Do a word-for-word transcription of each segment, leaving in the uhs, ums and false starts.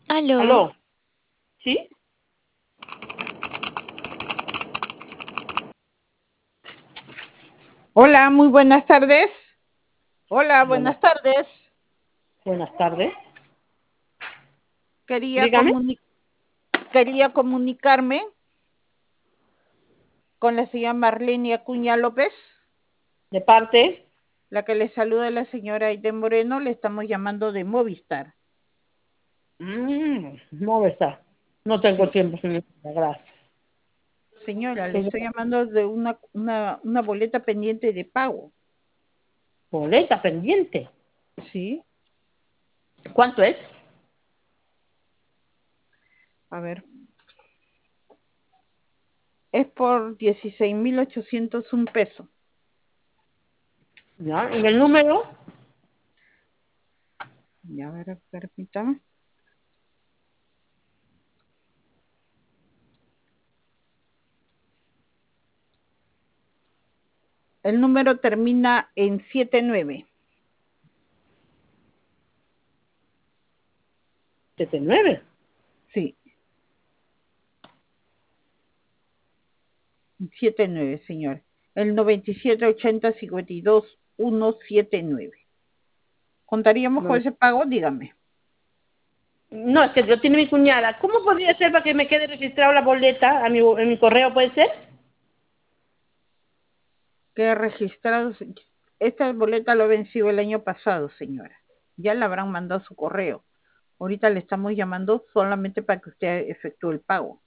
Aló, Aló, ¿sí? Hola, muy buenas tardes. Hola, Buenas, buenas tardes. buenas tardes. Quería, Dígame, comuni- quería comunicarme con la señora Marlene Acuña López, de parte. la que le saluda la señora Aide Moreno. Le estamos llamando de Movistar. Mmm, no está. No tengo Sí, tiempo, señorita, gracias. señora, le Señora, estoy llamando de una, una, una boleta pendiente de pago. boleta pendiente. Sí, ¿Cuánto es? a ver, es por dieciséis mil ochocientos un peso. ¿Ya? ¿Y el número? Ya, a ver, permítame. El número termina en setenta y nueve. setenta y nueve. Sí. setenta y nueve, señor. El noventa y siete ochenta cincuenta y dos ciento setenta y nueve. ¿Contaríamos con No, ese pago? Dígame. no, es que lo tiene mi cuñada. ¿Cómo podría ser para que me quede registrada la boleta a mi, en mi correo? ¿Puede ser? Que registrado. Esta boleta lo venció el año pasado, señora. Ya le habrán mandado su correo. Ahorita le estamos llamando solamente para que usted efectúe el pago.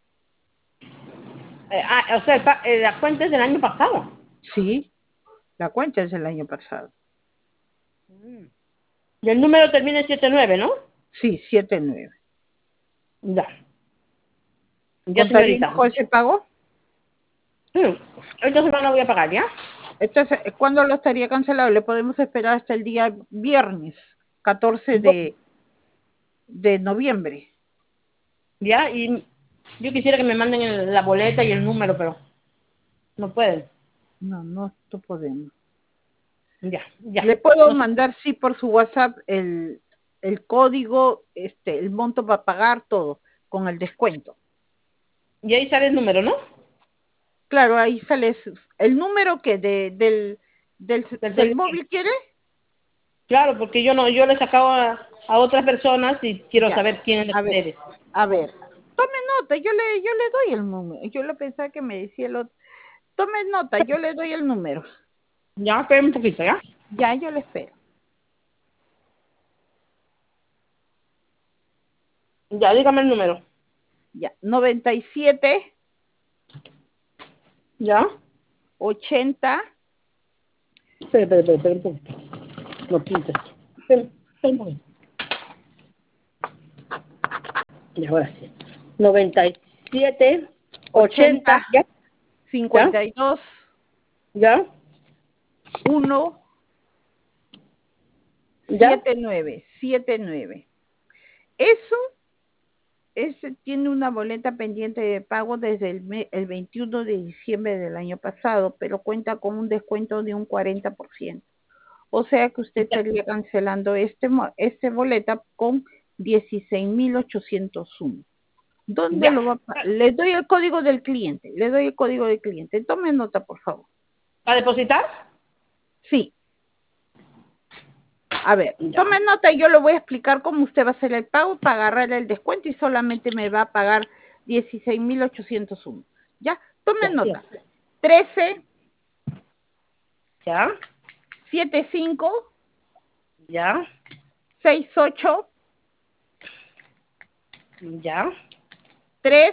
Eh, ah, o sea, el pa- eh, la cuenta es del año pasado. Sí, la cuenta es del año pasado. Mm. Y el número termina en setenta y nueve, ¿no? Sí, setenta y nueve. Ya, ya, ¿Contaríamos señorita. con ese pago? Mm. Esta semana voy a pagar, ¿ya? Entonces, ¿cuándo lo estaría cancelado? Le podemos esperar hasta el día viernes, catorce de, de noviembre. Ya, y yo quisiera que me manden el- la boleta y el número, pero no pueden. No, no, no podemos. Ya, ya. Le puedo No sé. mandar, sí, por su WhatsApp el, el código, este, el monto para pagar todo, con el descuento. Y ahí sale el número, ¿no? Claro, ahí sale su- el número que de, del, del, Del del teléfono. móvil, ¿quiere? Claro, porque yo no, yo le he sacado a, a otras personas y quiero Ya, saber quién es de a ver, ustedes. a ver, tome nota, yo le, yo le doy el número. Yo le pensaba que me decía el otro. Tome nota, yo le doy el número. Ya, esperen un poquito, ¿ya? Ya, yo le espero. Ya, dígame el número. Ya, noventa y siete ¿Ya? ochenta Espera, espera, espera, espera un poquito. No pintes. Espera, espera un poquito. Y ahora sí. Noventa y siete ochenta. ochenta ¿Ya? ¿Ya? cincuenta y dos ¿Ya? uno ¿Ya? siete nueve siete nueve. Eso ese tiene una boleta pendiente de pago desde el, me- el veintiuno de diciembre del año pasado, pero cuenta con un descuento de un cuarenta por ciento. O sea que usted Ya, estaría cancelando este, mo- este boleta con dieciséis mil ochocientos uno. ¿Dónde ya. lo va a pa- Le doy el código del cliente, le doy el código del cliente. Tome nota, por favor. ¿Para depositar? Sí, a ver, Ya. tome nota y yo le voy a explicar cómo usted va a hacer el pago para agarrar el descuento y solamente me va a pagar dieciséis mil ochocientos uno. ¿Ya? Tome Ya, ya. nota. trece ¿Ya? setenta y cinco ¿Ya? sesenta y ocho ¿Ya? tres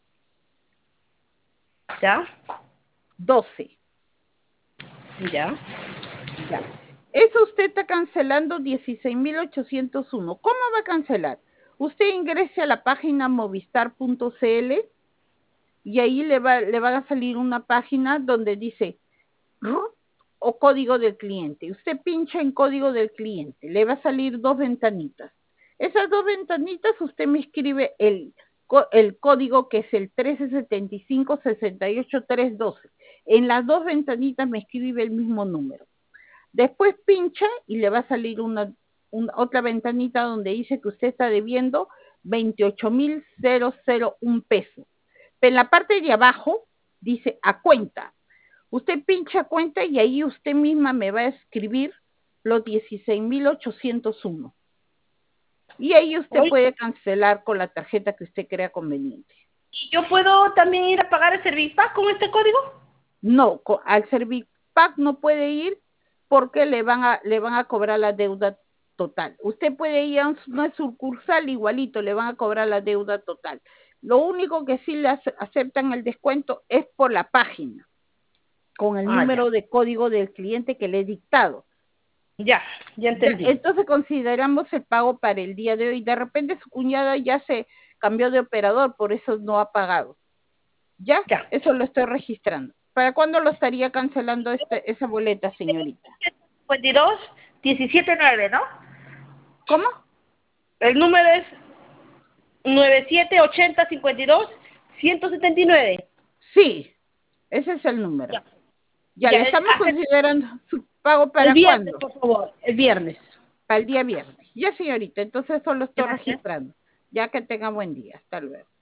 ¿Ya? doce. ¿Ya? Ya. Eso usted está cancelando dieciséis mil ochocientos uno. ¿Cómo va a cancelar? Usted ingrese a la página movistar punto cl y ahí le va, le va a salir una página donde dice R U T o código del cliente. Usted pincha en código del cliente, le va a salir dos ventanitas. Esas dos ventanitas usted me escribe el, el código que es el trece setenta y cinco sesenta y ocho trescientos doce. En las dos ventanitas me escribe el mismo número. Después pincha y le va a salir una, una otra ventanita donde dice que usted está debiendo veintiocho mil un peso. Pero en la parte de abajo dice a cuenta. Usted pincha cuenta y ahí usted misma me va a escribir los dieciséis mil ochocientos uno. Y ahí usted Oye, puede cancelar con la tarjeta que usted crea conveniente. ¿y yo puedo también ir a pagar el Servipack con este código? No, al Servipack no puede ir porque le van a, le van a cobrar la deuda total. Usted puede ir a una sucursal igualito, le van a cobrar la deuda total. Lo único que sí le aceptan el descuento es por la página, con el Ah, número ya. de código del cliente que le he dictado. Ya, ya Ya, entendí. entonces consideramos el pago para el día de hoy. De repente su cuñada ya se cambió de operador, por eso no ha pagado. ¿Ya? Ya. Eso lo estoy registrando. ¿Para cuándo lo estaría cancelando este, esa boleta, señorita? cincuenta y dos, diecisiete nueve, ¿no? ¿Cómo? El número es nueve siete ochenta cincuenta y dos ciento setenta y nueve. Sí, ese es el número. Ya, Ya, ya le el, estamos considerando su pago el para viernes, cuándo. por favor, el viernes. Para el día viernes. Ya, señorita, entonces eso lo estoy Gracias. registrando. Ya que tenga buen día. Hasta luego.